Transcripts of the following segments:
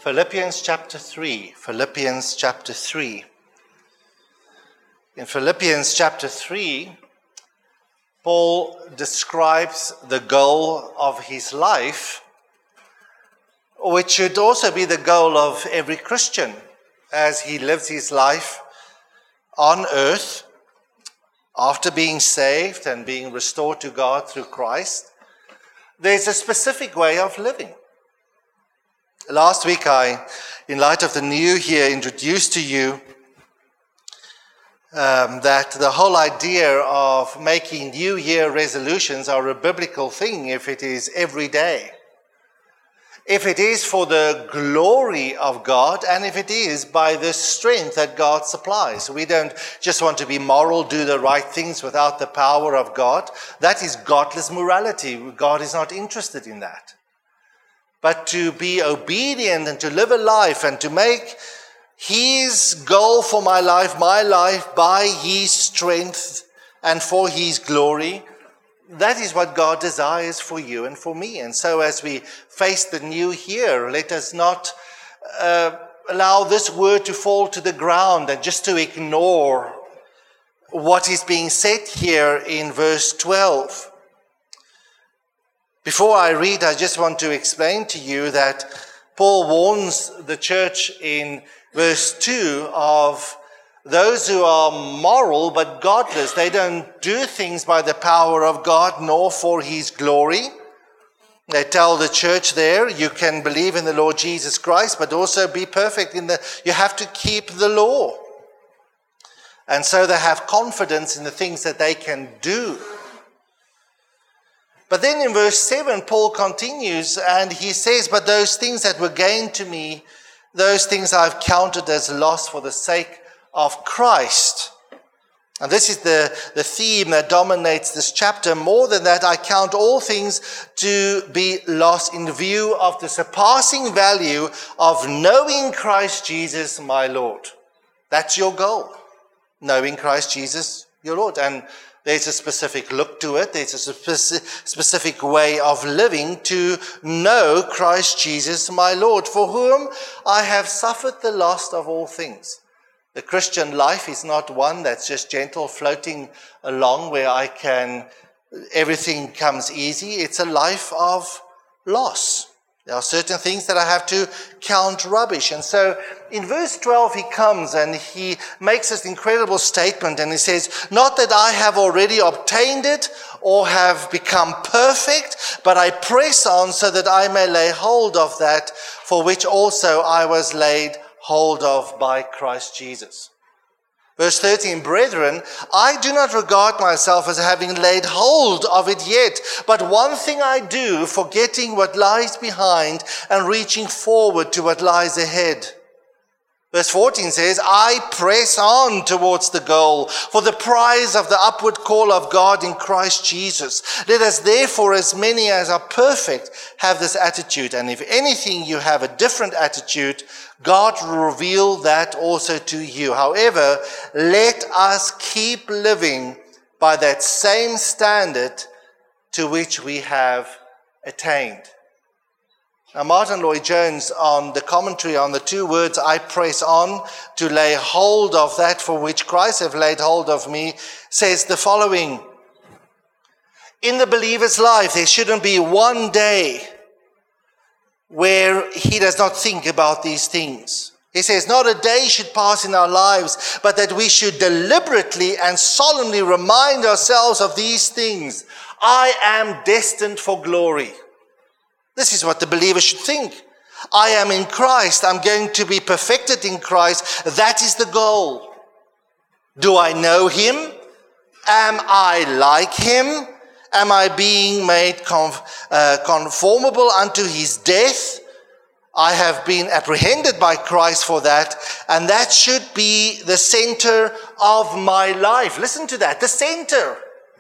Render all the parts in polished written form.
Philippians chapter 3. Philippians chapter 3. In Philippians chapter 3, Paul describes the goal of his life, which should also be the goal of every Christian as he lives his life on earth after being saved and being restored to God through Christ. There's a specific way of living. Last week I, in light of the new year, introduced to you that the whole idea of making New Year resolutions are a biblical thing if it is every day. If it is for the glory of God, and if it is by the strength that God supplies. We don't just want to be moral, do the right things without the power of God. That is godless morality. God is not interested in that. But to be obedient and to live a life and to make his goal for my life by his strength and for his glory, that is what God desires for you and for me. And so as we face the new year, let us not allow this word to fall to the ground and just to ignore what is being said here in verse 12. Before I read, I just want to explain to you that Paul warns the church in verse 2 of those who are moral but godless. They don't do things by the power of God nor for his glory. They tell the church there, you can believe in the Lord Jesus Christ, but also be perfect you have to keep the law. And so they have confidence in the things that they can do. But then in verse 7, Paul continues and he says, but those things that were gained to me, those things I've counted as loss for the sake of Christ. And this is the theme that dominates this chapter. More than that, I count all things to be lost in view of the surpassing value of knowing Christ Jesus, my Lord. That's your goal. Knowing Christ Jesus, your Lord. And there's a specific look to it. There's a specific way of living to know Christ Jesus, my Lord, for whom I have suffered the loss of all things. The Christian life is not one that's just gentle floating along where everything comes easy. It's a life of loss. There are certain things that I have to count rubbish. And so in verse 12 he comes and he makes this incredible statement and he says, not that I have already obtained it or have become perfect, but I press on so that I may lay hold of that for which also I was laid hold of by Christ Jesus. Verse 13, brethren, I do not regard myself as having laid hold of it yet, but one thing I do, forgetting what lies behind and reaching forward to what lies ahead. Verse 14 says, I press on towards the goal for the prize of the upward call of God in Christ Jesus. Let us therefore, as many as are perfect, have this attitude. And if anything you have a different attitude, God will reveal that also to you. However, let us keep living by that same standard to which we have attained. Now, Martin Lloyd-Jones, on the commentary on the two words, I press on to lay hold of that for which Christ have laid hold of me, says the following. In the believer's life, there shouldn't be one day where he does not think about these things. He says, not a day should pass in our lives, but that we should deliberately and solemnly remind ourselves of these things. I am destined for glory. This is what the believer should think. I am in Christ. I'm going to be perfected in Christ. That is the goal. Do I know him? Am I like him? Am I being made conformable unto his death? I have been apprehended by Christ for that, and that should be the center of my life. Listen to that, the center.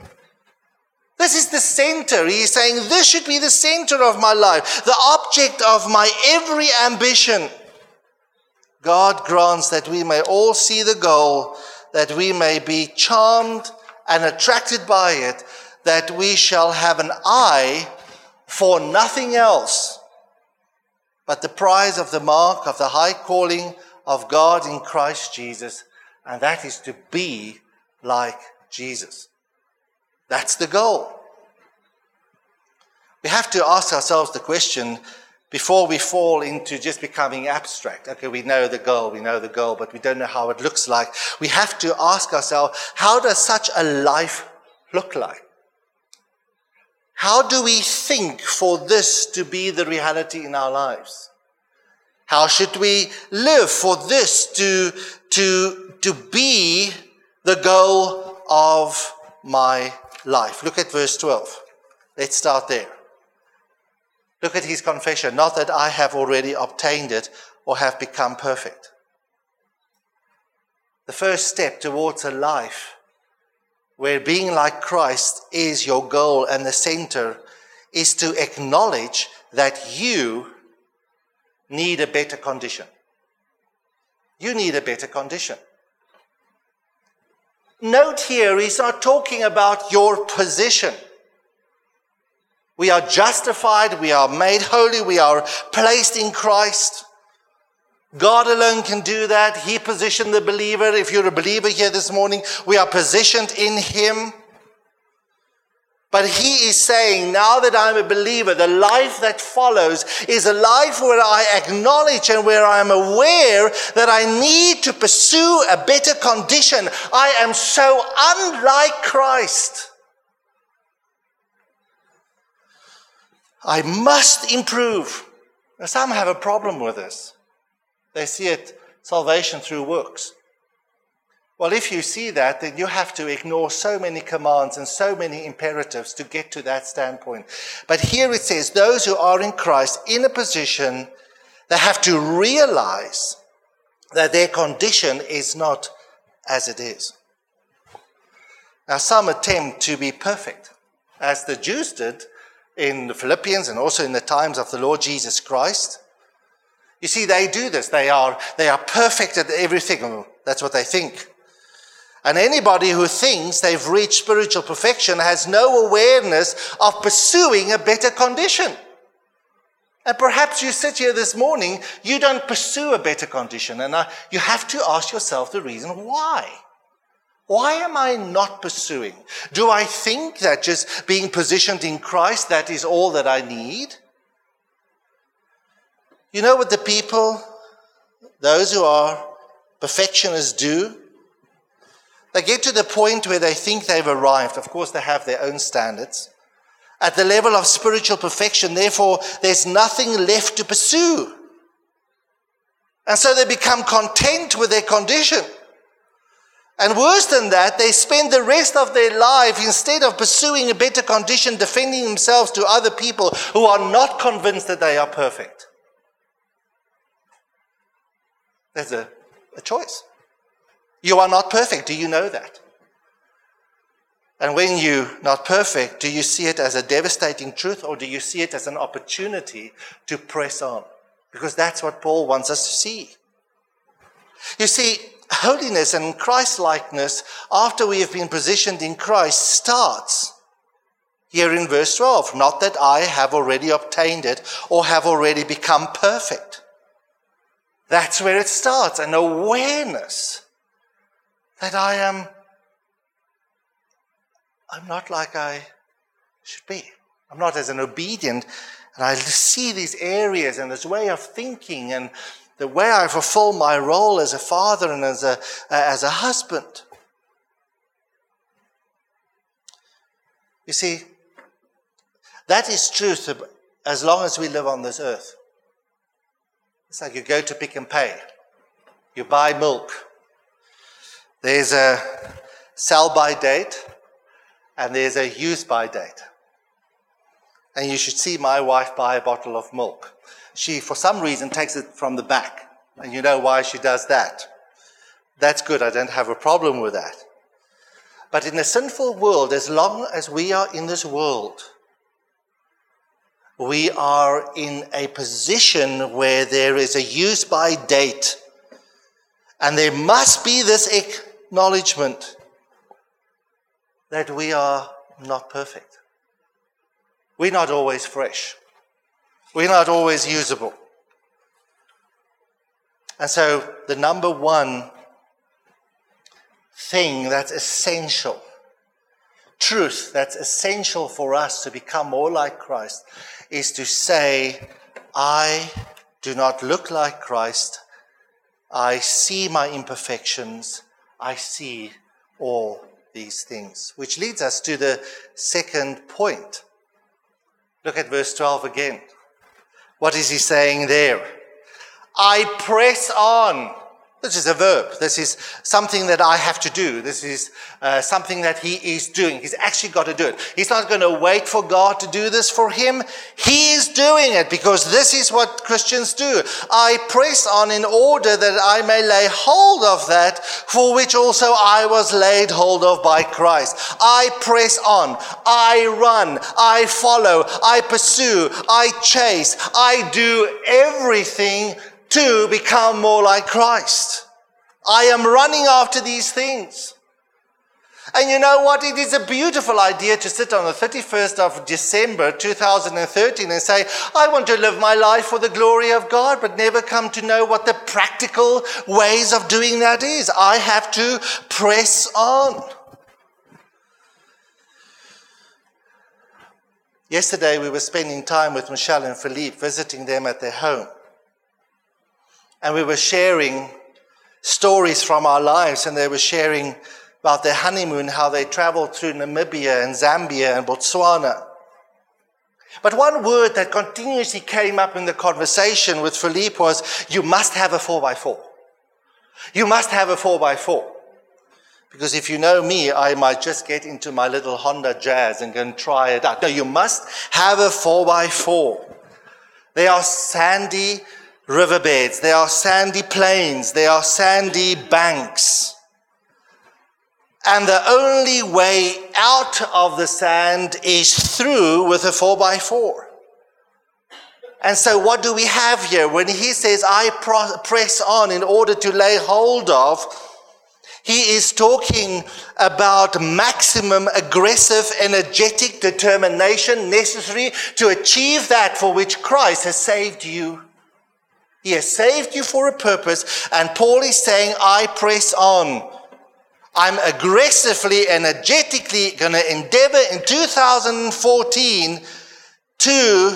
This is the center. He is saying this should be the center of my life, the object of my every ambition. God grants that we may all see the goal, that we may be charmed and attracted by it, that we shall have an eye for nothing else but the prize of the mark of the high calling of God in Christ Jesus, and that is to be like Jesus. That's the goal. We have to ask ourselves the question before we fall into just becoming abstract. Okay, we know the goal, but we don't know how it looks like. We have to ask ourselves, how does such a life look like? How do we think for this to be the reality in our lives? How should we live for this to be the goal of my life? Look at verse 12. Let's start there. Look at his confession. Not that I have already obtained it or have become perfect. The first step towards a life where being like Christ is your goal and the center is to acknowledge that you need a better condition. You need a better condition. Note here, he's not talking about your position. We are justified, we are made holy, we are placed in Christ. God alone can do that. He positioned the believer. If you're a believer here this morning, we are positioned in Him. But he is saying, now that I'm a believer, the life that follows is a life where I acknowledge and where I'm aware that I need to pursue a better condition. I am so unlike Christ. I must improve. Now, some have a problem with this. They see it, salvation through works. Well, if you see that, then you have to ignore so many commands and so many imperatives to get to that standpoint. But here it says, those who are in Christ in a position, they have to realize that their condition is not as it is. Now, some attempt to be perfect, as the Jews did in the Philippians and also in the times of the Lord Jesus Christ. You see, they do this. They are perfect at everything. That's what they think. And anybody who thinks they've reached spiritual perfection has no awareness of pursuing a better condition. And perhaps you sit here this morning, you don't pursue a better condition. And you have to ask yourself the reason why. Why am I not pursuing? Do I think that just being positioned in Christ, that is all that I need? You know what the people, those who are perfectionists do? They get to the point where they think they've arrived. Of course, they have their own standards. At the level of spiritual perfection, therefore, there's nothing left to pursue. And so they become content with their condition. And worse than that, they spend the rest of their life, instead of pursuing a better condition, defending themselves to other people who are not convinced that they are perfect. There's a choice. You are not perfect. Do you know that? And when you're not perfect, do you see it as a devastating truth, or do you see it as an opportunity to press on? Because that's what Paul wants us to see. You see, holiness and Christ-likeness, after we have been positioned in Christ, starts here in verse 12. Not that I have already obtained it or have already become perfect. That's where it starts, an awareness that I'm not like I should be. I'm not as an obedient, and I see these areas and this way of thinking and the way I fulfill my role as a father and as a husband. You see, that is truth as long as we live on this earth. It's like you go to Pick and Pay. You buy milk. There's a sell-by date and there's a use-by date. And you should see my wife buy a bottle of milk. She, for some reason, takes it from the back. And you know why she does that. That's good. I don't have a problem with that. But in a sinful world, as long as we are in this world, we are in a position where there is a use-by date. And there must be this acknowledgement that we are not perfect. We're not always fresh. We're not always usable. And so the number one thing that's essential, truth that's essential for us to become more like Christ, is to say, I do not look like Christ. I see my imperfections. I see all these things. Which leads us to the second point. Look at verse 12 again. What is he saying there? I press on. This is a verb. This is something that I have to do. This is something that he is doing. He's actually got to do it. He's not going to wait for God to do this for him. He is doing it because this is what Christians do. I press on in order that I may lay hold of that for which also I was laid hold of by Christ. I press on. I run. I follow. I pursue. I chase. I do everything to become more like Christ. I am running after these things. And you know what? It is a beautiful idea to sit on the 31st of December 2013 and say, I want to live my life for the glory of God, but never come to know what the practical ways of doing that is. I have to press on. Yesterday we were spending time with Michelle and Philippe, visiting them at their home. And we were sharing stories from our lives, and they were sharing about their honeymoon, how they traveled through Namibia and Zambia and Botswana. But one word that continuously came up in the conversation with Philippe was, you must have a 4x4. You must have a 4x4. Because if you know me, I might just get into my little Honda Jazz and go and try it out. No, you must have a 4x4. They are sandy riverbeds, there are sandy plains, there are sandy banks. And the only way out of the sand is through with a 4x4. And so what do we have here? When he says, I press on in order to lay hold of, he is talking about maximum aggressive, energetic determination necessary to achieve that for which Christ has saved you. He has saved you for a purpose, and Paul is saying, I press on. I'm aggressively, energetically going to endeavor in 2014 to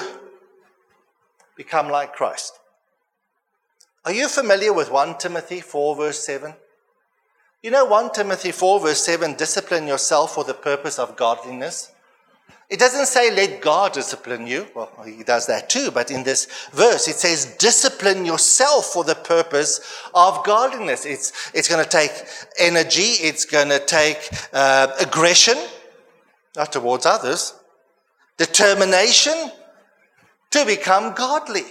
become like Christ. Are you familiar with 1 Timothy 4 verse 7? You know 1 Timothy 4 verse 7, discipline yourself for the purpose of godliness. It doesn't say let God discipline you. Well, he does that too. But in this verse, it says discipline yourself for the purpose of godliness. It's going to take energy. It's going to take aggression, not towards others. Determination to become godly.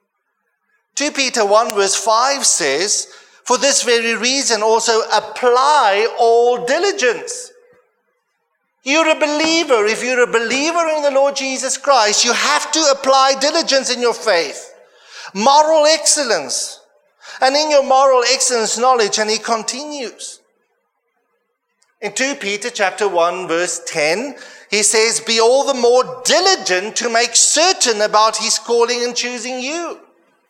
2 Peter 1 verse 5 says, for this very reason also apply all diligence. You're a believer. If you're a believer in the Lord Jesus Christ, you have to apply diligence in your faith. Moral excellence. And in your moral excellence, knowledge. And he continues. In 2 Peter chapter 1 verse 10, he says, be all the more diligent to make certain about his calling and choosing you.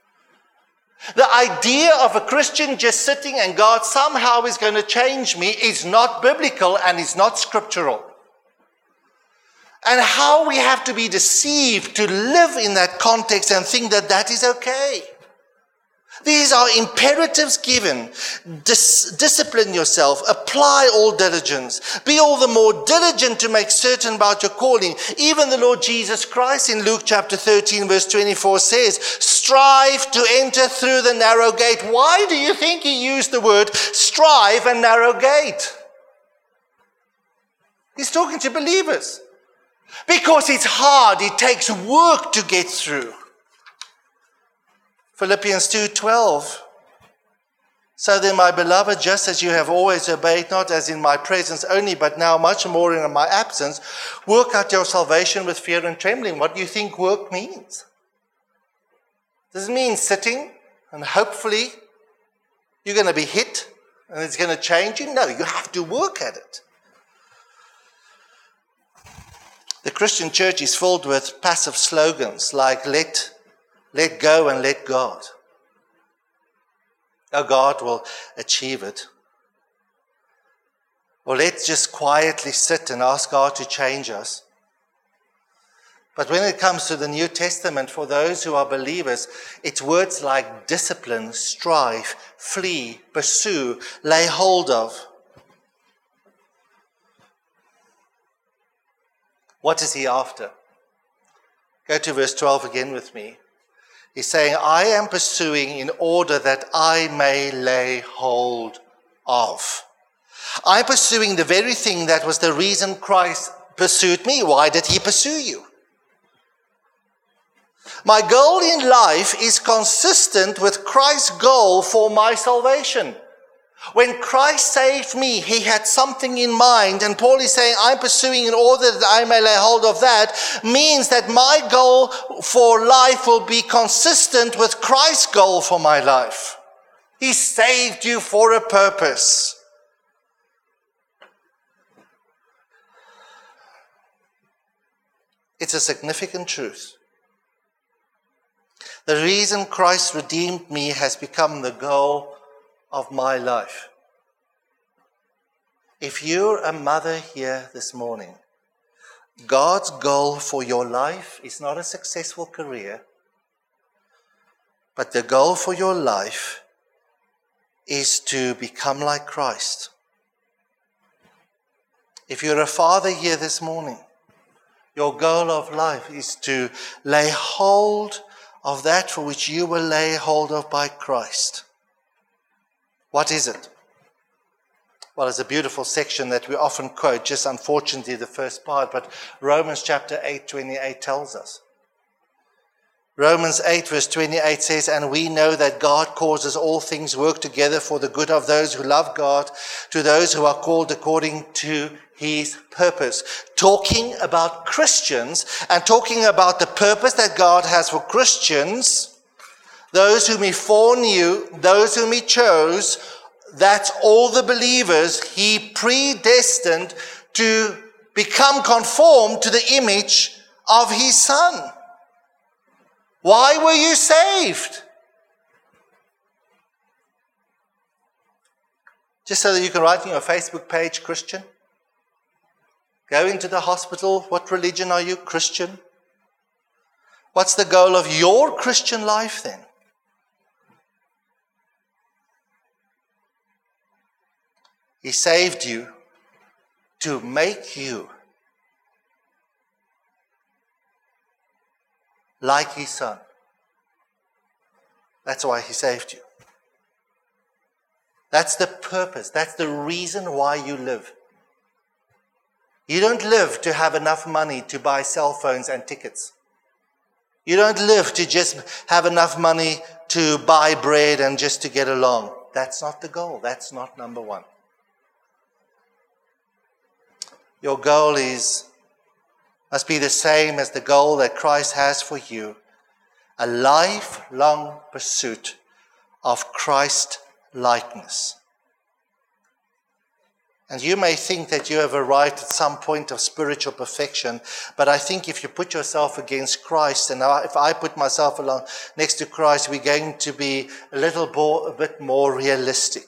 The idea of a Christian just sitting and God somehow is going to change me is not biblical and is not scriptural. And how we have to be deceived to live in that context and think that that is okay. These are imperatives given. Discipline yourself. Apply all diligence. Be all the more diligent to make certain about your calling. Even the Lord Jesus Christ in Luke chapter 13 verse 24 says, strive to enter through the narrow gate. Why do you think he used the word strive and narrow gate? He's talking to believers. Because it's hard, it takes work to get through. Philippians 2:12. So then, my beloved, just as you have always obeyed, not as in my presence only, but now much more in my absence, work out your salvation with fear and trembling. What do you think work means? Does it mean sitting and hopefully you're going to be hit and it's going to change you? No, you have to work at it. The Christian church is filled with passive slogans like let go and let God. Oh, God will achieve it. Or let's just quietly sit and ask God to change us. But when it comes to the New Testament, for those who are believers, it's words like discipline, strive, flee, pursue, lay hold of. What is he after? Go to verse 12 again with me. He's saying, I am pursuing in order that I may lay hold of. I'm pursuing the very thing that was the reason Christ pursued me. Why did he pursue you? My goal in life is consistent with Christ's goal for my salvation. When Christ saved me, he had something in mind, and Paul is saying, I'm pursuing in order that I may lay hold of that, means that my goal for life will be consistent with Christ's goal for my life. He saved you for a purpose. It's a significant truth. The reason Christ redeemed me has become the goal of my life. If you're a mother here this morning, God's goal for your life is not a successful career, but the goal for your life is to become like Christ. If you're a father here this morning, your goal of life is to lay hold of that for which you were laid hold of by Christ. What is it? Well, it's a beautiful section that we often quote, just unfortunately the first part, but Romans chapter 8:28 tells us. Romans 8 verse 28 says, and we know that God causes all things work together for the good of those who love God, to those who are called according to his purpose. Talking about Christians and talking about the purpose that God has for Christians, those whom he foreknew, those whom he chose, that's all the believers he predestined to become conformed to the image of his Son. Why were you saved? Just so that you can write on your Facebook page, Christian. Go into the hospital. What religion are you? Christian. What's the goal of your Christian life then? He saved you to make you like his Son. That's why he saved you. That's the purpose. That's the reason why you live. You don't live to have enough money to buy cell phones and tickets. You don't live to just have enough money to buy bread and just to get along. That's not the goal. That's not number one. Your goal must be the same as the goal that Christ has for you. A lifelong pursuit of Christ likeness. And you may think that you have arrived at some point of spiritual perfection, but I think if you put yourself against Christ, and if I put myself along next to Christ, we're going to be a bit more realistic.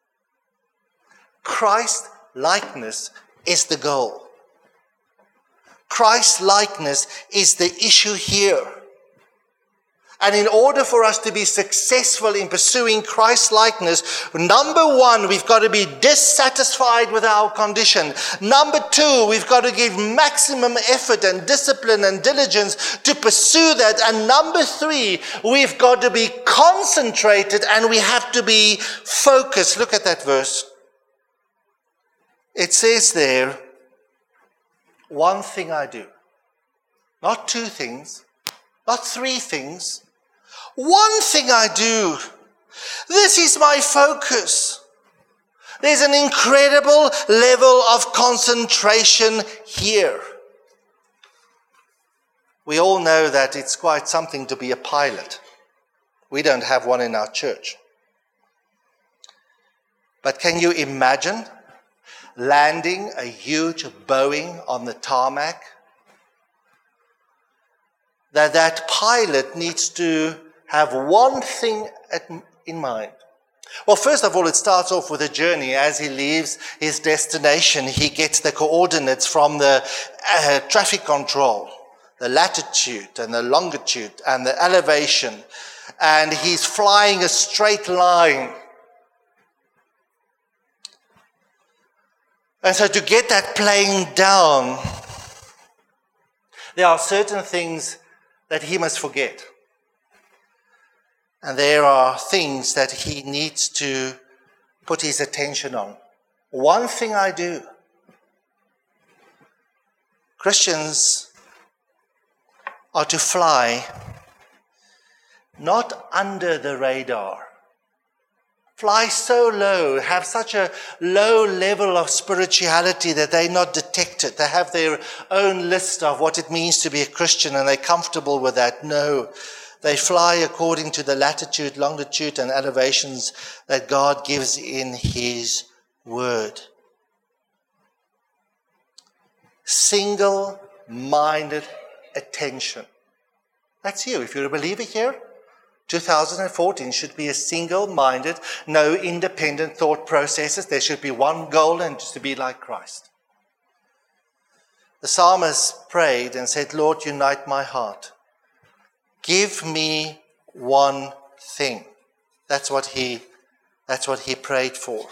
Christ likeness is the goal. Christ likeness is the issue here. And in order for us to be successful in pursuing Christ likeness, number one, we've got to be dissatisfied with our condition. Number two, we've got to give maximum effort and discipline and diligence to pursue that. And number three, we've got to be concentrated and we have to be focused. Look at that verse. It says there, one thing I do. Not two things, not three things. One thing I do. This is my focus. There's an incredible level of concentration here. We all know that it's quite something to be a pilot. We don't have one in our church. But can you imagine landing a huge Boeing on the tarmac? That pilot needs to have one thing in mind. Well, first of all, it starts off with a journey. As he leaves his destination, he gets the coordinates from the traffic control, the latitude and the longitude and the elevation. And he's flying a straight line. And so to get that plane down, there are certain things that he must forget. And there are things that he needs to put his attention on. One thing I do. Christians are to fly not under the radar. Fly so low, have such a low level of spirituality that they're not detected. They have their own list of what it means to be a Christian and they're comfortable with that. No, they fly according to the latitude, longitude, and elevations that God gives in His Word. Single-minded attention. That's you. If you're a believer here, 2014 should be a single-minded, no independent thought processes. There should be one goal, and just to be like Christ. The psalmist prayed and said, Lord, unite my heart. Give me one thing. That's what he prayed for.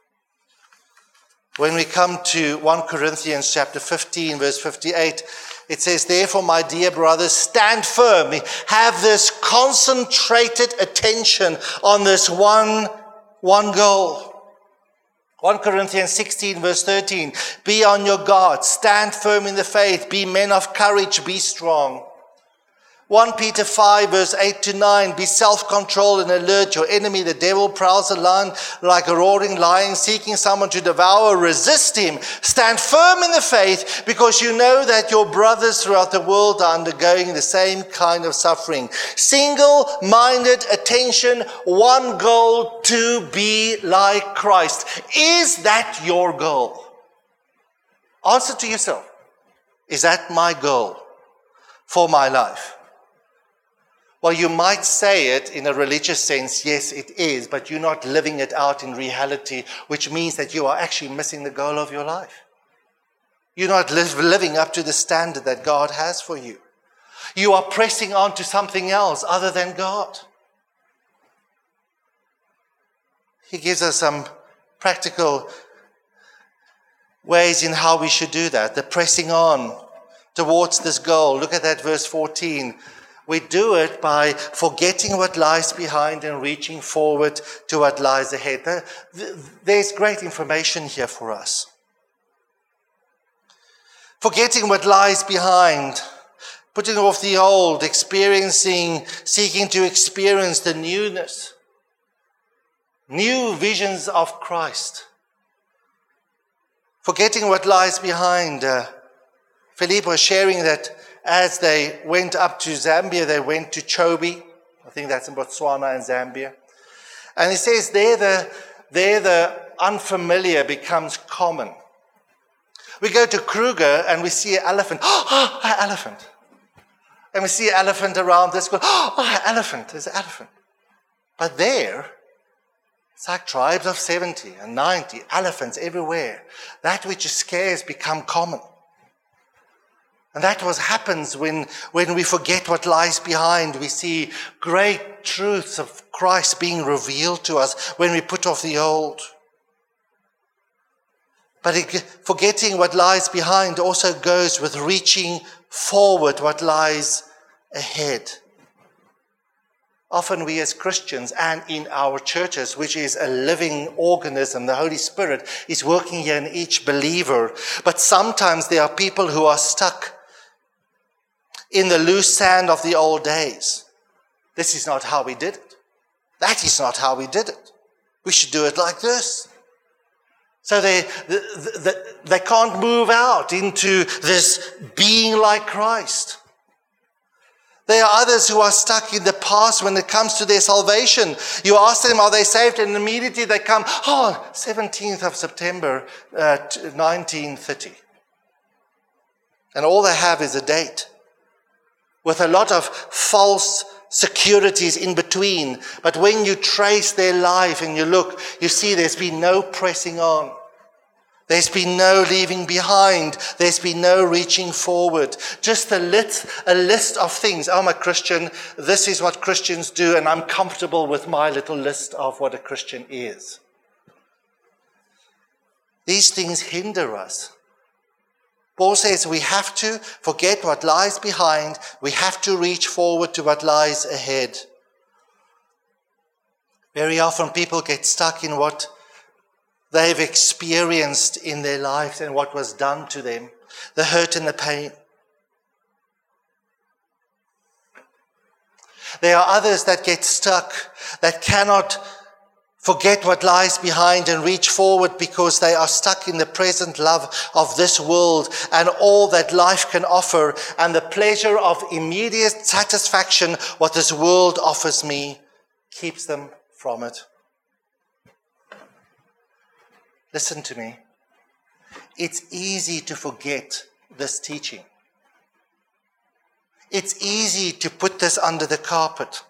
When we come to 1 Corinthians chapter 15, verse 58, it says, therefore, my dear brothers, stand firm. Have this concentrated attention on this one goal. 1 Corinthians 16, verse 13, be on your guard. Stand firm in the faith. Be men of courage. Be strong. 1 Peter 5, verse 8 to 9, be self-controlled and alert. Your enemy, the devil, prowls around like a roaring lion, seeking someone to devour. Resist him. Stand firm in the faith, because you know that your brothers throughout the world are undergoing the same kind of suffering. Single-minded attention, one goal, to be like Christ. Is that your goal? Answer to yourself. Is that my goal for my life? Well, you might say it in a religious sense, yes, it is, but you're not living it out in reality, which means that you are actually missing the goal of your life. You're not living up to the standard that God has for you. You are pressing on to something else other than God. He gives us some practical ways in how we should do that, the pressing on towards this goal. Look at that verse 14. We do it by forgetting what lies behind and reaching forward to what lies ahead. There's great information here for us. Forgetting what lies behind, putting off the old, seeking to experience the newness, new visions of Christ. Forgetting what lies behind. Philippe was sharing that as they went up to Zambia, they went to Chobe. I think that's in Botswana and Zambia. And he says there the unfamiliar becomes common. We go to Kruger and we see an elephant. Oh, an elephant. And we see an elephant around this. Oh, an elephant. There's an elephant. But there, it's like tribes of 70 and 90, elephants everywhere. That which is scarce become common. And that what happens when we forget what lies behind. We see great truths of Christ being revealed to us when we put off the old. But forgetting what lies behind also goes with reaching forward what lies ahead. Often we as Christians and in our churches, which is a living organism, the Holy Spirit is working here in each believer. But sometimes there are people who are stuck in the loose sand of the old days. This is not how we did it. That is not how we did it. We should do it like this. So they can't move out into this being like Christ. There are others who are stuck in the past when it comes to their salvation. You ask them, are they saved? And immediately they come, 17th of September, 1930. And all they have is a date with a lot of false securities in between. But when you trace their life and you look, you see there's been no pressing on. There's been no leaving behind. There's been no reaching forward. Just a list of things. I'm a Christian. This is what Christians do, and I'm comfortable with my little list of what a Christian is. These things hinder us. Paul says we have to forget what lies behind. We have to reach forward to what lies ahead. Very often people get stuck in what they've experienced in their lives and what was done to them, the hurt and the pain. There are others that get stuck, that cannot forget what lies behind and reach forward because they are stuck in the present love of this world and all that life can offer, and the pleasure of immediate satisfaction what this world offers me keeps them from it. Listen to me. It's easy to forget this teaching. It's easy to put this under the carpet.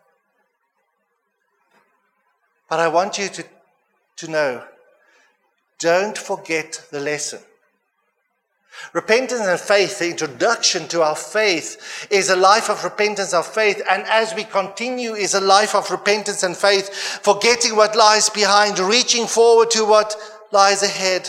But I want you to know, don't forget the lesson. Repentance and faith, the introduction to our faith, is a life of repentance of faith. And as we continue, is a life of repentance and faith, forgetting what lies behind, reaching forward to what lies ahead.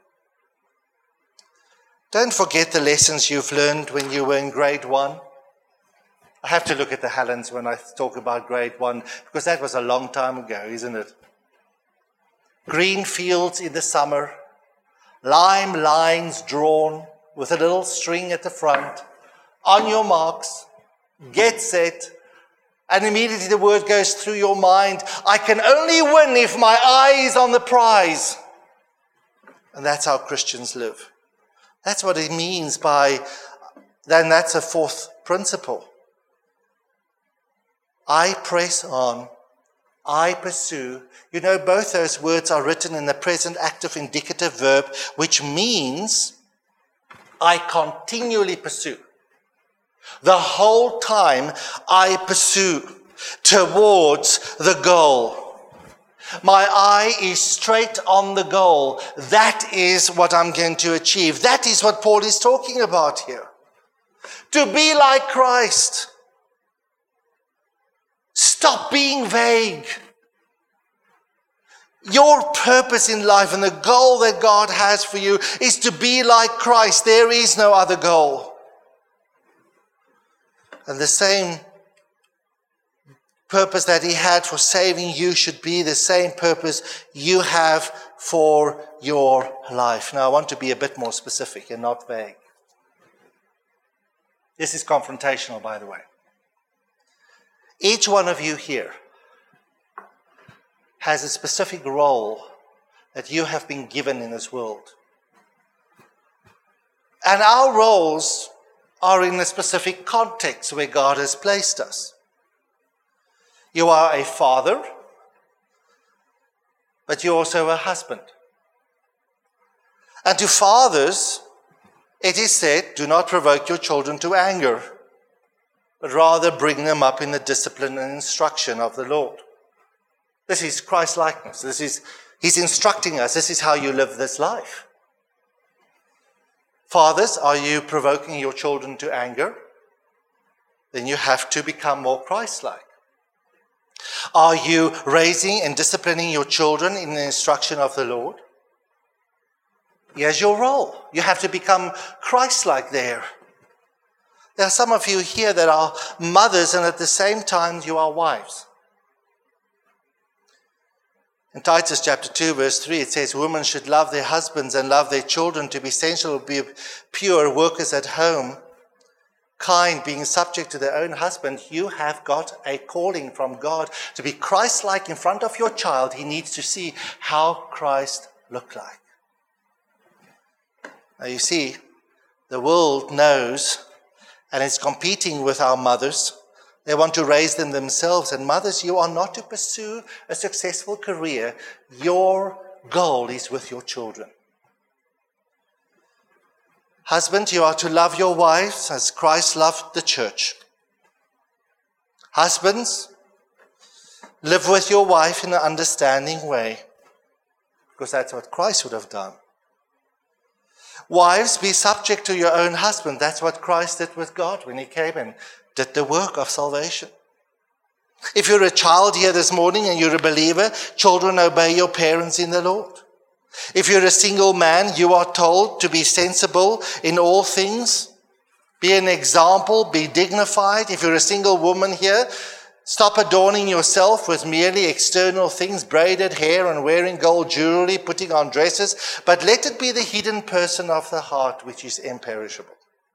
Don't forget the lessons you've learned when you were in grade 1. I have to look at the Hallands when I talk about grade 1, because that was a long time ago, isn't it? Green fields in the summer, lime lines drawn with a little string at the front. On your marks, get set, and immediately the word goes through your mind, I can only win if my eye is on the prize. And that's how Christians live. That's what it means by, then that's a fourth principle. I press on, I pursue. You know, both those words are written in the present active indicative verb, which means I continually pursue. The whole time I pursue towards the goal. My eye is straight on the goal. That is what I'm going to achieve. That is what Paul is talking about here. To be like Christ. Stop being vague. Your purpose in life and the goal that God has for you is to be like Christ. There is no other goal. And the same purpose that he had for saving you should be the same purpose you have for your life. Now, I want to be a bit more specific and not vague. This is confrontational, by the way. Each one of you here has a specific role that you have been given in this world. And our roles are in a specific context where God has placed us. You are a father, but you're also a husband. And to fathers, it is said, do not provoke your children to anger, but rather bring them up in the discipline and instruction of the Lord. This is Christ-likeness. He's instructing us. This is how you live this life. Fathers, are you provoking your children to anger? Then you have to become more Christ-like. Are you raising and disciplining your children in the instruction of the Lord? Here's your role. You have to become Christ-like there. There are some of you here that are mothers and at the same time you are wives. In Titus chapter 2 verse 3 it says, women should love their husbands and love their children, to be sensual, be pure, workers at home, kind, being subject to their own husband. You have got a calling from God to be Christ-like in front of your child. He needs to see how Christ looked like. Now you see, the world knows and is competing with our mothers. They want to raise them themselves. And mothers, you are not to pursue a successful career. Your goal is with your children. Husband, you are to love your wives as Christ loved the church. Husbands, live with your wife in an understanding way, because that's what Christ would have done. Wives, be subject to your own husband. That's what Christ did with God when he came and did the work of salvation. If you're a child here this morning and you're a believer, children, obey your parents in the Lord. If you're a single man, you are told to be sensible in all things. Be an example, be dignified. If you're a single woman here, stop adorning yourself with merely external things, braided hair and wearing gold jewelry, putting on dresses, but let it be the hidden person of the heart, which is imperishable.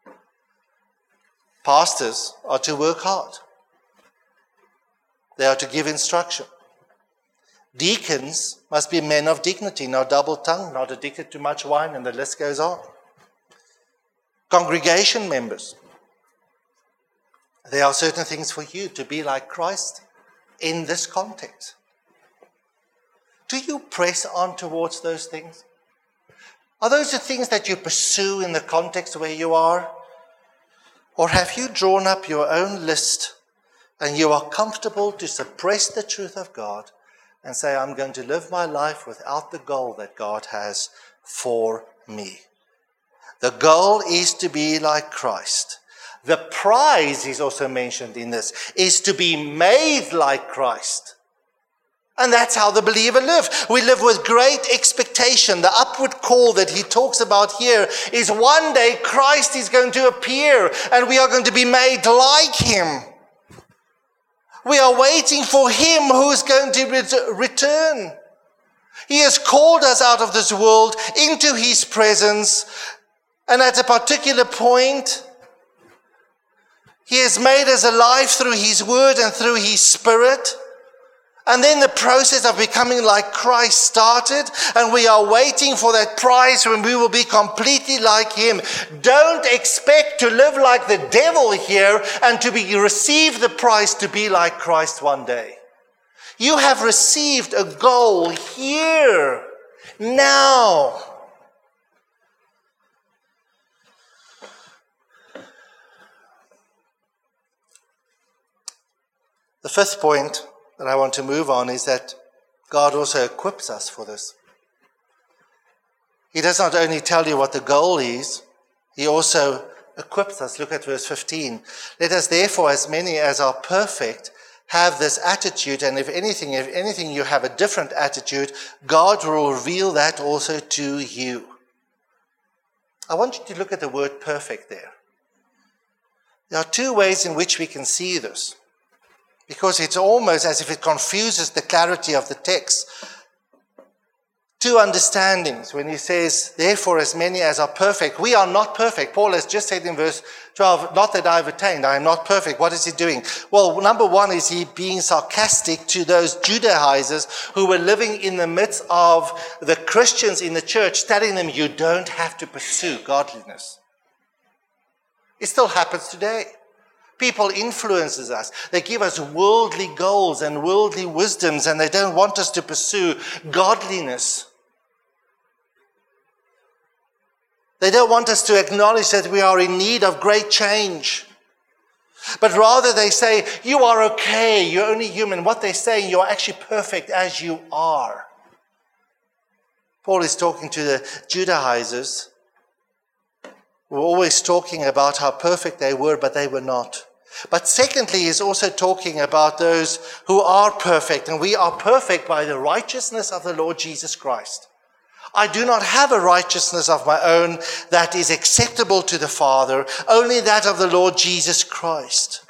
Pastors are to work hard. They are to give instruction. Deacons must be men of dignity, not double-tongued, not addicted to much wine, and the list goes on. Congregation members, there are certain things for you to be like Christ in this context. Do you press on towards those things? Are those the things that you pursue in the context where you are? Or have you drawn up your own list and you are comfortable to suppress the truth of God and say, I'm going to live my life without the goal that God has for me? The goal is to be like Christ. The prize is also mentioned in this, is to be made like Christ. And that's how the believer lives. We live with great expectation. The upward call that he talks about here is one day Christ is going to appear and we are going to be made like him. We are waiting for him who is going to return. He has called us out of this world into his presence, and at a particular point, he has made us alive through his word and through his spirit. And then the process of becoming like Christ started, and we are waiting for that prize when we will be completely like him. Don't expect to live like the devil here and to receive the prize to be like Christ one day. You have received a goal here, now. The fifth point that I want to move on is that God also equips us for this. He does not only tell you what the goal is, he also equips us. Look at verse 15. Let us therefore, as many as are perfect, have this attitude, and if anything you have a different attitude, God will reveal that also to you. I want you to look at the word perfect there. There are two ways in which we can see this, because it's almost as if it confuses the clarity of the text. Two understandings when he says, therefore as many as are perfect. We are not perfect. Paul has just said in verse 12, not that I've attained, I am not perfect. What is he doing? Well, number one is he being sarcastic to those Judaizers who were living in the midst of the Christians in the church, telling them you don't have to pursue godliness. It still happens today. People influences us. They give us worldly goals and worldly wisdoms, and they don't want us to pursue godliness. They don't want us to acknowledge that we are in need of great change. But rather they say, you are okay, you're only human. What they're saying, you're actually perfect as you are. Paul is talking to the Judaizers. We're always talking about how perfect they were, but they were not. But secondly, he's also talking about those who are perfect, and we are perfect by the righteousness of the Lord Jesus Christ. I do not have a righteousness of my own that is acceptable to the Father, only that of the Lord Jesus Christ.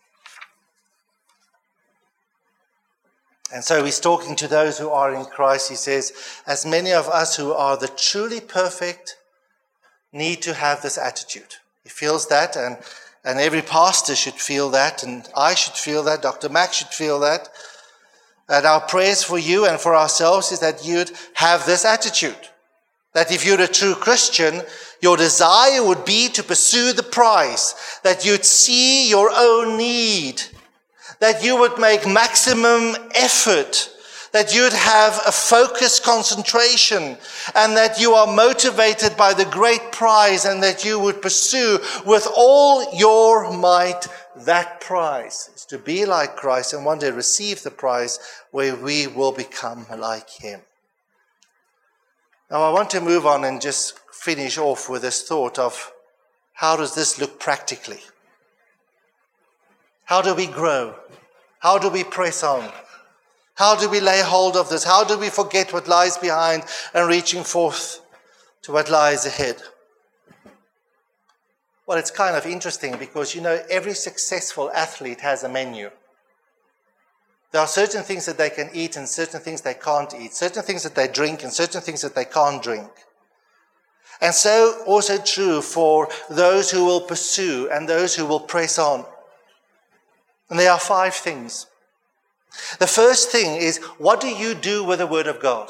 And so he's talking to those who are in Christ. He says, as many of us who are the truly perfect need to have this attitude. He feels that, and every pastor should feel that, and I should feel that, Dr. Mack should feel that. And our prayers for you and for ourselves is that you'd have this attitude. That if you're a true Christian, your desire would be to pursue the prize. That you'd see your own need. That you would make maximum effort. That you'd have a focused concentration. And that you are motivated by the great prize, and that you would pursue with all your might that prize is to be like Christ and one day receive the prize where we will become like him. Now I want to move on and just finish off with this thought of how does this look practically? How do we grow? How do we press on? How do we lay hold of this? How do we forget what lies behind and reaching forth to what lies ahead? Well, it's kind of interesting because, every successful athlete has a menu. There are certain things that they can eat and certain things they can't eat, certain things that they drink and certain things that they can't drink. And so also true for those who will pursue and those who will press on. And there are 5 things. The first thing is, what do you do with the Word of God?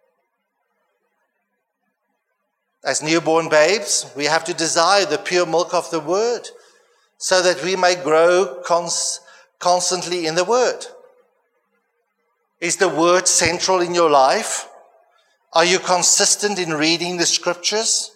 As newborn babes, we have to desire the pure milk of the Word so that we may grow constantly in the Word. Is the Word central in your life? Are you consistent in reading the Scriptures?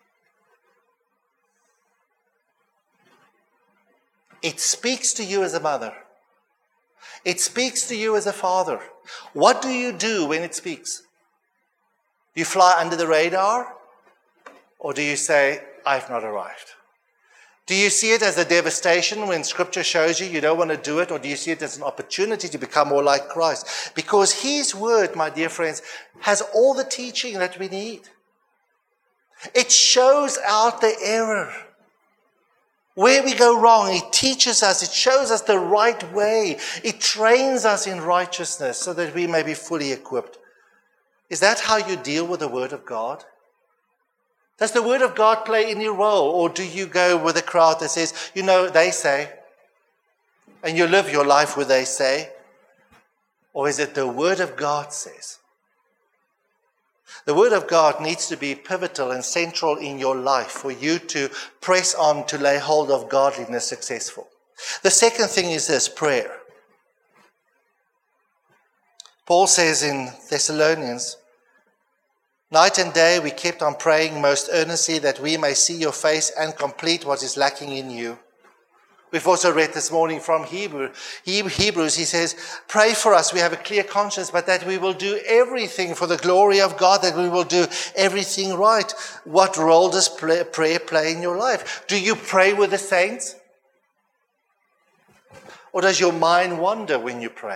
It speaks to you as a mother. It speaks to you as a father. What do you do when it speaks? Do you fly under the radar? Or do you say, I've not arrived? Do you see it as a devastation when Scripture shows you don't want to do it? Or do you see it as an opportunity to become more like Christ? Because His Word, my dear friends, has all the teaching that we need. It shows out the error. Where we go wrong, it teaches us, it shows us the right way. It trains us in righteousness so that we may be fully equipped. Is that how you deal with the Word of God? Does the Word of God play any role? Or do you go with a crowd that says, they say, and you live your life where they say? Or is it the Word of God says? The Word of God needs to be pivotal and central in your life for you to press on to lay hold of godliness successful. The second thing is this, prayer. Paul says in Thessalonians, night and day we kept on praying most earnestly that we may see your face and complete what is lacking in you. We've also read this morning from Hebrews. He says, pray for us. We have a clear conscience, but that we will do everything for the glory of God, that we will do everything right. What role does prayer play in your life? Do you pray with the saints? Or does your mind wander when you pray?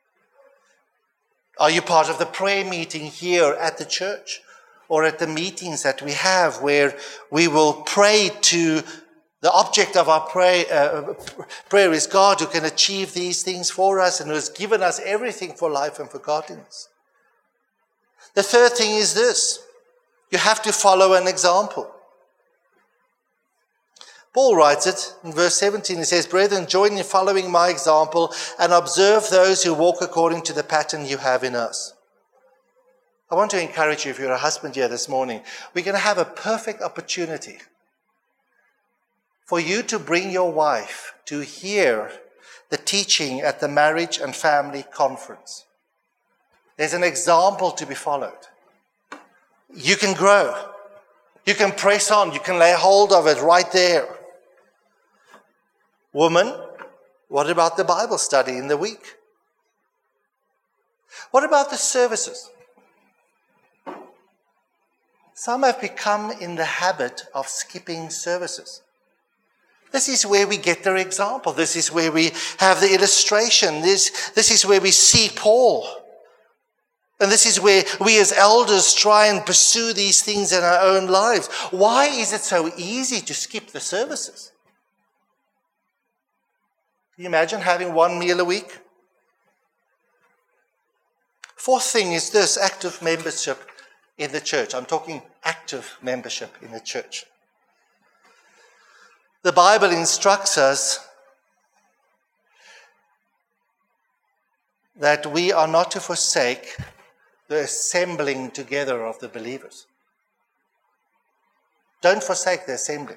Are you part of the prayer meeting here at the church? Or at the meetings that we have where we will pray to the object of our prayer is God, who can achieve these things for us and who has given us everything for life and for godliness. The third thing is this. You have to follow an example. Paul writes it in verse 17. He says, brethren, join in following my example and observe those who walk according to the pattern you have in us. I want to encourage you, if you're a husband here this morning, we're going to have a perfect opportunity for you to bring your wife to hear the teaching at the Marriage and Family Conference. There's an example to be followed. You can grow. You can press on. You can lay hold of it right there. Woman, what about the Bible study in the week? What about the services? Some have become in the habit of skipping services. This is where we get their example. This is where we have the illustration. This is where we see Paul. And this is where we as elders try and pursue these things in our own lives. Why is it so easy to skip the services? Can you imagine having one meal a week? Fourth thing is this, active membership in the church. I'm talking active membership in the church. The Bible instructs us that we are not to forsake the assembling together of the believers. Don't forsake the assembling.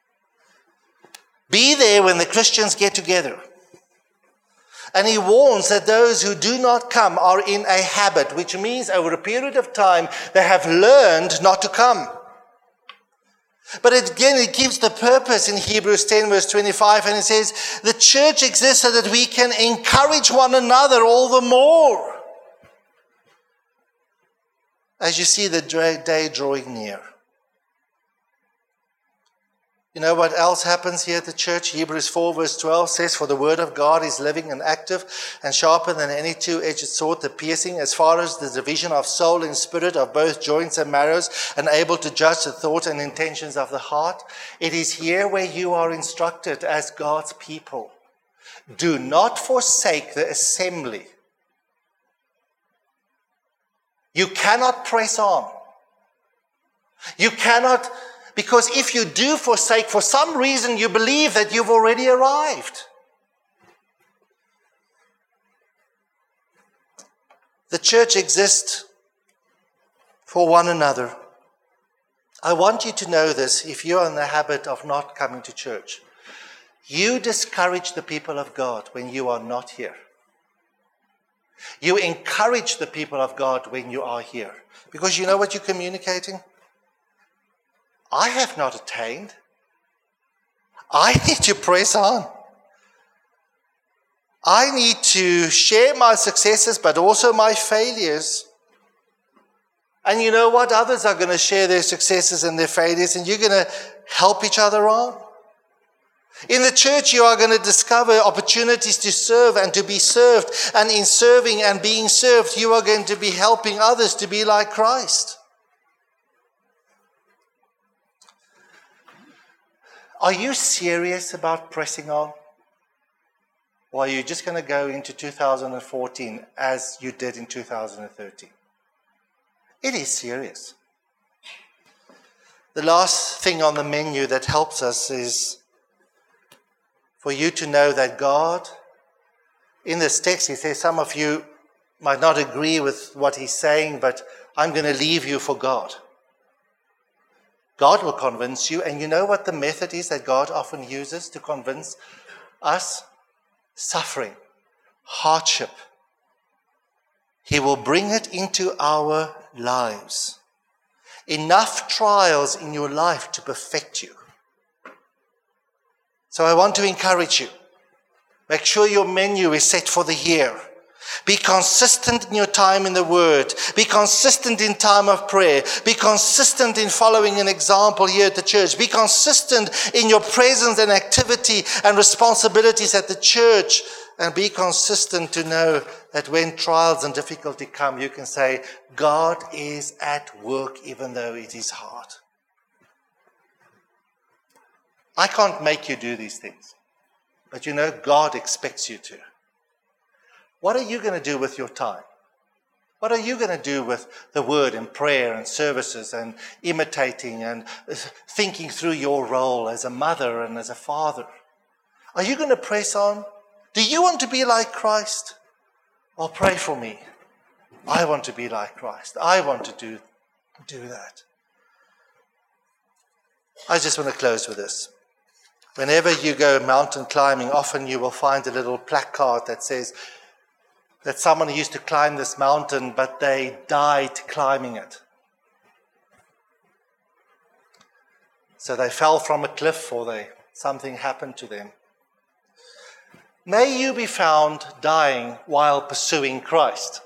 Be there when the Christians get together. And he warns that those who do not come are in a habit, which means over a period of time they have learned not to come. But again, it gives the purpose in Hebrews 10 verse 25, and it says, the church exists so that we can encourage one another all the more as you see the day drawing near. You know what else happens here at the church? Hebrews 4 verse 12 says, for the word of God is living and active and sharper than any two-edged sword, the piercing as far as the division of soul and spirit, of both joints and marrows, and able to judge the thoughts and intentions of the heart. It is here where you are instructed as God's people. Do not forsake the assembly. You cannot press on. You cannot... Because if you do forsake, for some reason you believe that you've already arrived. The church exists for one another. I want you to know this if you're in the habit of not coming to church. You discourage the people of God when you are not here. You encourage the people of God when you are here. Because you know what you're communicating? I have not attained. I need to press on. I need to share my successes, but also my failures. And you know what? Others are going to share their successes and their failures, and you're going to help each other on. In the church, you are going to discover opportunities to serve and to be served. And in serving and being served, you are going to be helping others to be like Christ. Are you serious about pressing on? Or are you just going to go into 2014 as you did in 2013? It is serious. The last thing on the menu that helps us is for you to know that God, in this text, he says some of you might not agree with what he's saying, but I'm going to leave you for God. God will convince you, and you know what the method is that God often uses to convince us? Suffering, hardship. He will bring it into our lives. Enough trials in your life to perfect you. So I want to encourage you. Make sure your menu is set for the year. Be consistent in your time in the Word. Be consistent in time of prayer. Be consistent in following an example here at the church. Be consistent in your presence and activity and responsibilities at the church. And be consistent to know that when trials and difficulty come, you can say, God is at work even though it is hard. I can't make you do these things. But you know, God expects you to. What are you going to do with your time? What are you going to do with the word and prayer and services and imitating and thinking through your role as a mother and as a father? Are you going to press on? Do you want to be like Christ? Well, pray for me. I want to be like Christ. I want to do that. I just want to close with this. Whenever you go mountain climbing, often you will find a little placard that says, that someone used to climb this mountain, but they died climbing it. So they fell from a cliff or something happened to them. May you be found dying while pursuing Christ.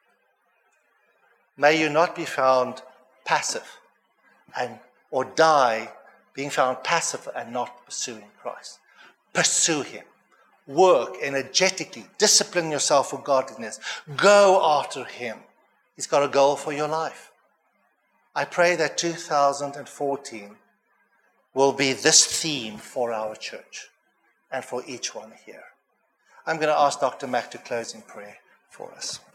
May you not be found passive or die being found passive and not pursuing Christ. Pursue him. Work energetically. Discipline yourself for godliness. Go after him. He's got a goal for your life. I pray that 2014 will be this theme for our church and for each one here. I'm going to ask Dr. Mack to close in prayer for us.